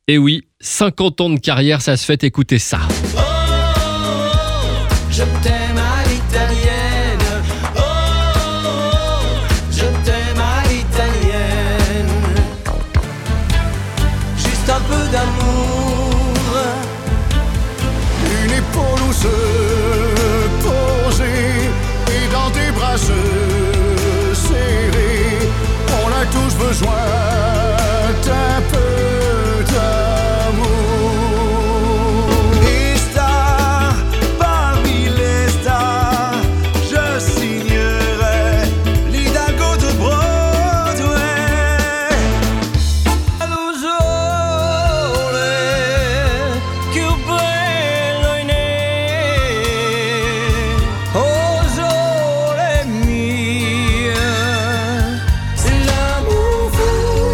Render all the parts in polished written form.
Et oui, 50 ans de carrière, ça se fait, écouter ça. Oh, je t'aime à l'italienne. Oh, je t'aime à l'italienne. Juste un peu d'amour. Une épaule où se poser et dans tes bras se serrer. On a tous besoin d'un peu d'amour. Et star, parmi les stars, je signerai l'Hidalgo de Broadway. Lo sole più bello in oh sole mio, c'est l'amour fou.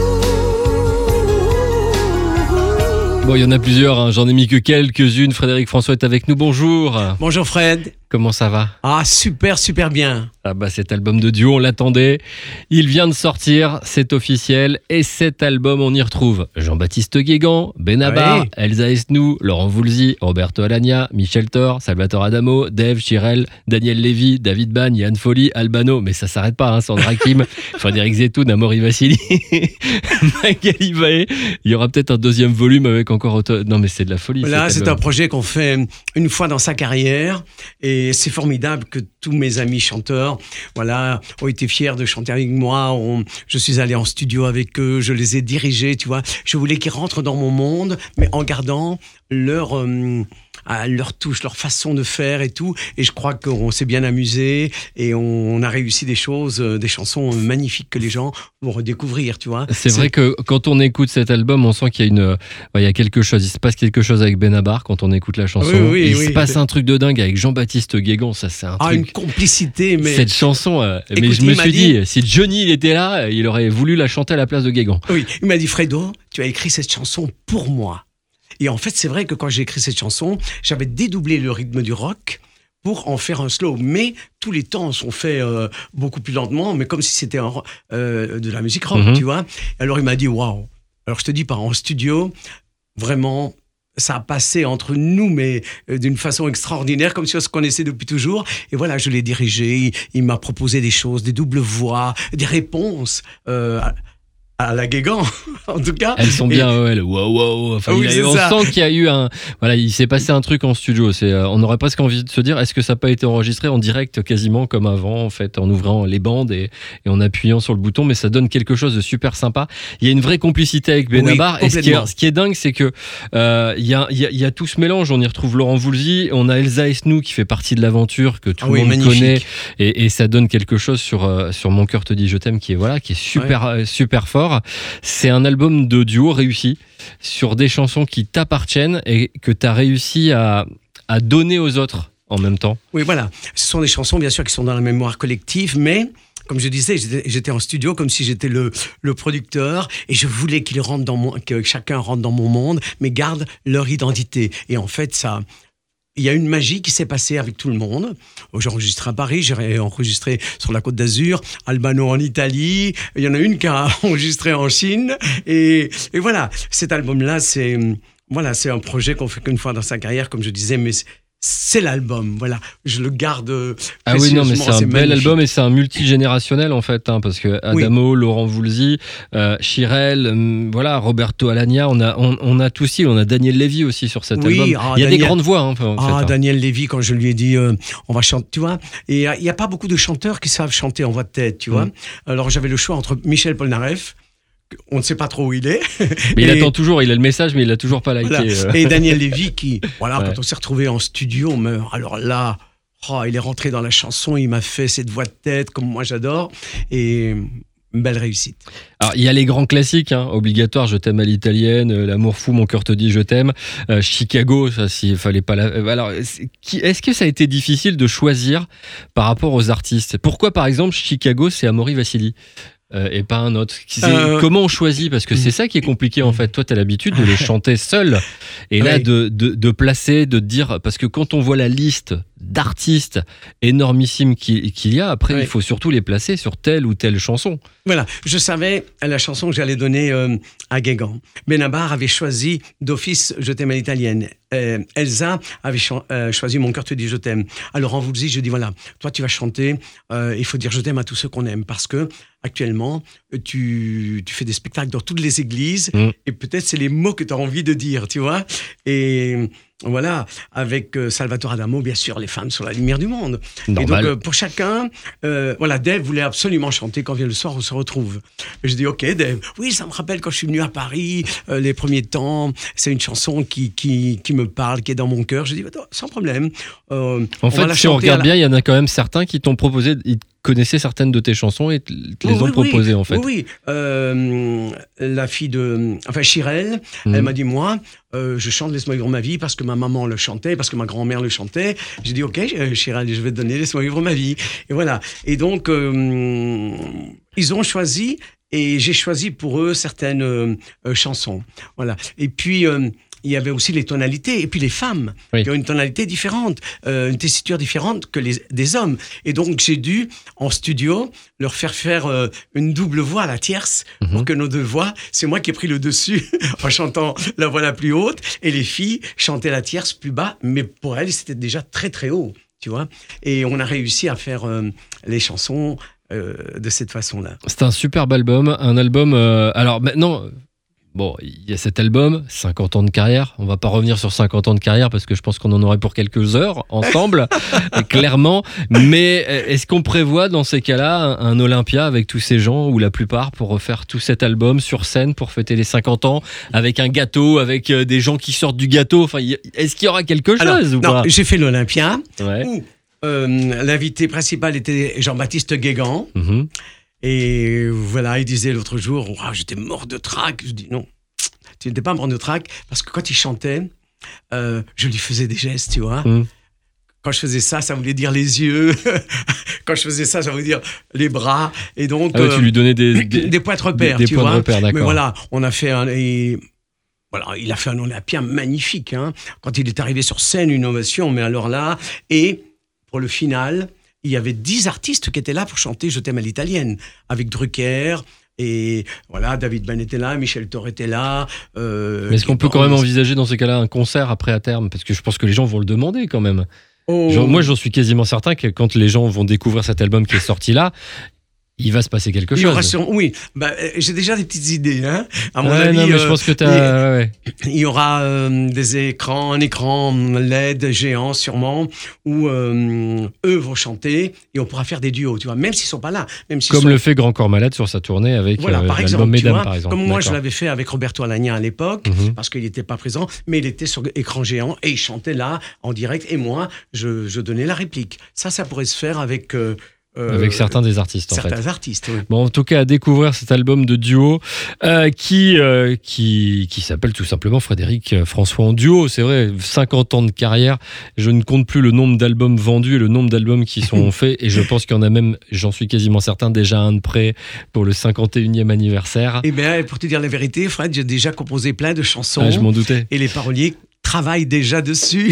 Bon, il y en a plusieurs, hein. J'en ai mis que quelques-unes. Frédéric François est avec nous, bonjour. Bonjour Fred. Comment ça va ? Ah super bien. Ah bah cet album de duo, on l'attendait. Il vient de sortir, c'est officiel. Et cet album, on y retrouve Jean-Baptiste Guégan, Benabar, Oui. Elsa Esnou, Laurent Voulzy, Roberto Alagna, Michel Thor, Salvatore Adamo, Dave, Chirel, Daniel Lévy, David Bagne, Yann Folly, Albano. Mais ça s'arrête pas, hein, Sandra Kim, Frédéric Zetoun, Amaury Vassili, Magali Vaé. Il y aura peut-être un deuxième volume avec encore autant... Non mais c'est de la folie. Là, cet c'est album. un projet qu'on fait une fois dans sa carrière et c'est formidable que tous mes amis chanteurs, voilà, ont été fiers de chanter avec moi. Je suis allé en studio avec eux, je les ai dirigés, tu vois. Je voulais qu'ils rentrent dans mon monde, mais en gardant leur touche, leur façon de faire et tout. Et je crois qu'on s'est bien amusé et on a réussi des choses, des chansons magnifiques que les gens vont redécouvrir, tu vois. C'est vrai que quand on écoute cet album, on sent qu'il y a il y a quelque chose. Il se passe quelque chose avec Benabar quand on écoute la chanson. Oui, Il oui. se passe un truc de dingue avec Jean-Baptiste Guégan. Ça, c'est un Une truc. complicité, mais... Cette chanson, mais Écoute, je me il m'a suis dit- dit, si Johnny il était là, il aurait voulu la chanter à la place de Guégan. Oui, il m'a dit Fredo, tu as écrit cette chanson pour moi. Et en fait, c'est vrai que quand j'ai écrit cette chanson, j'avais dédoublé le rythme du rock pour en faire un slow. Mais tous les temps sont faits beaucoup plus lentement, mais comme si c'était de la musique rock, Mhm. tu vois. Alors il m'a dit waouh. Alors je te dis, en studio, vraiment. Ça a passé entre nous, mais d'une façon extraordinaire, comme si on se connaissait depuis toujours. Et voilà, je l'ai dirigé. Il m'a proposé des choses, des doubles voix, des réponses à la Guégan, en tout cas. Elles sont bien, ouais, le wow. Enfin, Oui, c'est on ça. sent qu'il y a eu il s'est passé un truc en studio. On aurait presque envie de se dire, est-ce que ça n'a pas été enregistré en direct quasiment comme avant, en fait, en ouvrant les bandes et en appuyant sur le bouton, mais ça donne quelque chose de super sympa. Il y a une vraie complicité avec Benabar. Oui, Et complètement. ce qui est dingue, c'est que il y a tout ce mélange. On y retrouve Laurent Voulzy, on a Elsa Esnou qui fait partie de l'aventure que tout le monde magnifique. connaît, et ça donne quelque chose sur Mon cœur te dit je t'aime, qui est super fort. C'est un album de duo réussi sur des chansons qui t'appartiennent et que tu as réussi à donner aux autres en même temps. Oui, voilà. Ce sont des chansons, bien sûr, qui sont dans la mémoire collective, mais comme je disais, j'étais en studio comme si j'étais le producteur et je voulais que chacun rentre dans mon monde, mais garde leur identité. Et en fait, il y a une magie qui s'est passée avec tout le monde. J'ai enregistré à Paris, j'ai enregistré sur la Côte d'Azur, Albano en Italie. Il y en a une qui a enregistré en Chine. Et voilà, cet album-là, c'est un projet qu'on fait qu'une fois dans sa carrière, comme je disais, mais c'est l'album. Voilà, je le garde. Ah oui, non, mais c'est un bel magnifique. album et c'est un multigénérationnel en fait, hein, parce que Adamo, Laurent Voulzy, Chirel, Roberto Alagna, on a tous on a Daniel Lévy aussi sur cet album. Il y a des grandes voix, hein, en fait, hein. Daniel Lévy, quand je lui ai dit on va chanter, tu vois, et il n'y a pas beaucoup de chanteurs qui savent chanter en voix de tête, tu vois. Alors j'avais le choix entre Michel Polnareff, on ne sait pas trop où il est. Mais il attend toujours, il a le message, mais il l'a toujours pas liké. Voilà. Et Daniel Lévy qui, Ouais. quand on s'est retrouvé en studio, alors là, il est rentré dans la chanson, il m'a fait cette voix de tête comme moi j'adore, et une belle réussite. Alors, il y a les grands classiques, hein, obligatoires, Je t'aime à l'italienne, L'amour fou, Mon cœur te dit je t'aime, Chicago, ça s'il fallait pas alors, est-ce que ça a été difficile de choisir par rapport aux artistes ? Pourquoi, par exemple, Chicago, c'est Amaury Vassili et pas un autre? Comment on choisit? Parce que c'est ça qui est compliqué en fait. Toi, tu as l'habitude de les chanter seul. Et là, de placer, de dire... Parce que quand on voit la liste d'artistes énormissimes qu'il y a. Après, Ouais. il faut surtout les placer sur telle ou telle chanson. Voilà, je savais la chanson que j'allais donner à Guégan. Benabar avait choisi d'office Je t'aime à l'italienne. Elsa avait choisi Mon cœur te dit je t'aime. Alors en Woolsey, je dis voilà, toi tu vas chanter, il faut dire je t'aime à tous ceux qu'on aime parce que actuellement tu fais des spectacles dans toutes les églises et peut-être c'est les mots que tu as envie de dire, tu vois. Et voilà, avec Salvatore Adamo, bien sûr, les femmes sont la lumière du monde. Normal. Et donc, pour chacun, voilà, Dave voulait absolument chanter Quand vient le soir, on se retrouve. Et je dis, ok, Dave, oui, ça me rappelle quand je suis venu à Paris, les premiers temps, c'est une chanson qui me parle, qui est dans mon cœur. Je dis, sans problème. En fait, si on regarde bien, il y en a quand même certains qui t'ont proposé, ils connaissaient certaines de tes chansons et te les ont proposées, en fait. Oui, la fille enfin, Chirel, elle m'a dit, moi, je chante Laisse-moi vivre ma vie parce que ma maman le chantait, parce que ma grand-mère le chantait. J'ai dit, ok, Chirel, je vais te donner Laisse-moi vivre ma vie. Et voilà. Et donc, ils ont choisi, et j'ai choisi pour eux certaines chansons. Voilà. Et puis, il y avait aussi les tonalités, et puis les femmes, qui ont une tonalité différente, une tessiture différente que des hommes. Et donc, j'ai dû, en studio, leur faire une double voix à la tierce, pour que nos deux voix, c'est moi qui ai pris le dessus en chantant la voix la plus haute, et les filles chantaient la tierce plus bas, mais pour elles, c'était déjà très très haut, tu vois. Et on a réussi à faire les chansons de cette façon-là. C'est un superbe album, un album... alors maintenant... Bon, il y a cet album, 50 ans de carrière. On va pas revenir sur 50 ans de carrière parce que je pense qu'on en aurait pour quelques heures ensemble, clairement. Mais est-ce qu'on prévoit dans ces cas-là un Olympia avec tous ces gens ou la plupart pour refaire tout cet album sur scène pour fêter les 50 ans avec un gâteau, avec des gens qui sortent du gâteau? Enfin, est-ce qu'il y aura quelque chose ou pas? J'ai fait l'Olympia Ouais. où l'invité principal était Jean-Baptiste Guégan. Et voilà, il disait l'autre jour, j'étais mort de trac. Je dis non, tu n'étais pas mort de trac parce que quand il chantait, je lui faisais des gestes, tu vois. Quand je faisais ça, ça voulait dire les yeux. Quand je faisais ça, ça voulait dire les bras. Et donc, tu lui donnais des points de repère, des tu points vois. de repère, d'accord. Mais voilà, on a fait voilà, il a fait un Olympia magnifique. Hein. Quand il est arrivé sur scène, une ovation, mais alors là, et pour le final, il y avait 10 artistes qui étaient là pour chanter Je t'aime à l'italienne, avec Drucker, et voilà, David Ban était là, Michel Thor était là. Mais est-ce qu'on peut quand même envisager dans ces cas-là un concert après à terme? Parce que je pense que les gens vont le demander quand même. Moi, j'en suis quasiment certain que quand les gens vont découvrir cet album qui est sorti là, il va se passer quelque chose. Oui, j'ai déjà des petites idées. Hein. À mon avis, non, mais je pense que il y aura des écrans, un écran LED géant sûrement, où eux vont chanter et on pourra faire des duos, tu vois, même s'ils sont pas là. Même Comme le fait Grand Corps Malade sur sa tournée avec par l'album exemple, Mesdames, par exemple. Comme moi, je l'avais fait avec Roberto Alagna à l'époque, parce qu'il n'était pas présent, mais il était sur écran géant et il chantait là, en direct, et moi, je donnais la réplique. Ça pourrait se faire avec... avec certains des artistes, certains artistes, oui. Bon, en tout cas, à découvrir cet album de duo qui s'appelle tout simplement Frédéric François en duo. C'est vrai, 50 ans de carrière. Je ne compte plus le nombre d'albums vendus et le nombre d'albums qui sont faits. Et je pense qu'il y en a même, j'en suis quasiment certain, déjà un de prêt pour le 51e anniversaire. Eh bien, pour te dire la vérité, Fred, j'ai déjà composé plein de chansons. Ah, je m'en doutais. Et les paroliers travaillent déjà dessus.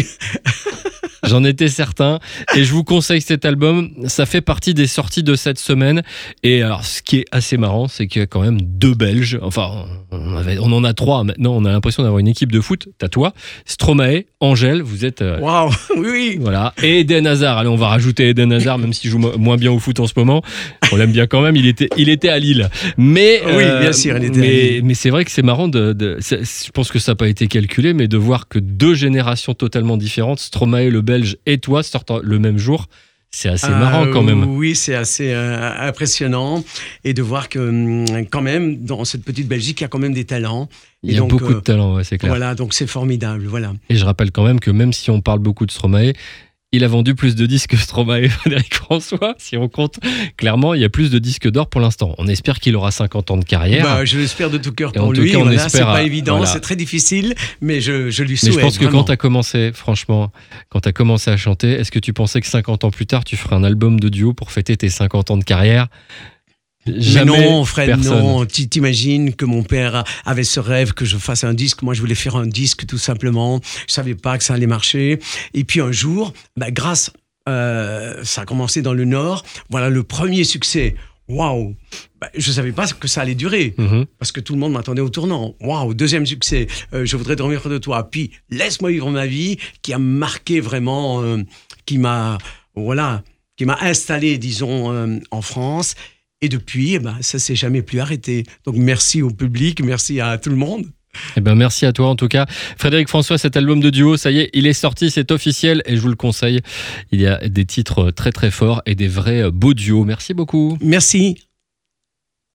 J'en étais certain. Et je vous conseille cet album. Ça fait partie des sorties de cette semaine. Et alors, ce qui est assez marrant, c'est qu'il y a quand même 2 Belges. Enfin, on en a 3 maintenant. On a l'impression d'avoir une équipe de foot. T'as toi, Stromae, Angèle. Vous êtes... Waouh, oui. Voilà. Et Eden Hazard. Allez, on va rajouter Eden Hazard, même s'il joue moins bien au foot en ce moment. On l'aime bien quand même. Il était à Lille. Mais, oui, bien sûr, il était à Lille. Mais c'est vrai que c'est marrant je pense que ça n'a pas été calculé, mais de voir que 2 générations totalement différentes, Stromae, le Belge, et toi, sortent le même jour. C'est assez marrant quand même. Oui, c'est assez impressionnant. Et de voir que quand même, dans cette petite Belgique, il y a quand même des talents. Il y a beaucoup de talents, ouais, c'est clair. Voilà, donc c'est formidable. Voilà. Et je rappelle quand même que même si on parle beaucoup de Stromae, il a vendu plus de disques que Stromae et Frédéric François. Si on compte, clairement, il y a plus de disques d'or pour l'instant. On espère qu'il aura 50 ans de carrière. Je l'espère de tout cœur et pour lui. Cas, Voilà, c'est pas évident, c'est très difficile, mais je lui souhaite. Mais je pense que vraiment. quand tu as commencé, franchement, quand tu as commencé à chanter, est-ce que tu pensais que 50 ans plus tard, tu ferais un album de duo pour fêter tes 50 ans de carrière? Jamais. Mais non, Fred, personne. non. T'imagines que mon père avait ce rêve que je fasse un disque. Moi, je voulais faire un disque tout simplement. Je savais pas que ça allait marcher. Et puis un jour, grâce Ça a commencé dans le Nord. Voilà le premier succès. Waouh! Je ne savais pas que ça allait durer, parce que tout le monde m'attendait au tournant. Waouh! Deuxième succès, Je voudrais dormir près de toi. Puis, Laisse-moi vivre ma vie, qui a marqué vraiment, qui m'a installé, disons, en France. Et depuis, ça s'est jamais plus arrêté. Donc, merci au public, merci à tout le monde. Eh ben merci à toi en tout cas. Frédéric François, cet album de duo, ça y est, il est sorti, c'est officiel et je vous le conseille. Il y a des titres très très forts et des vrais beaux duos. Merci beaucoup. Merci.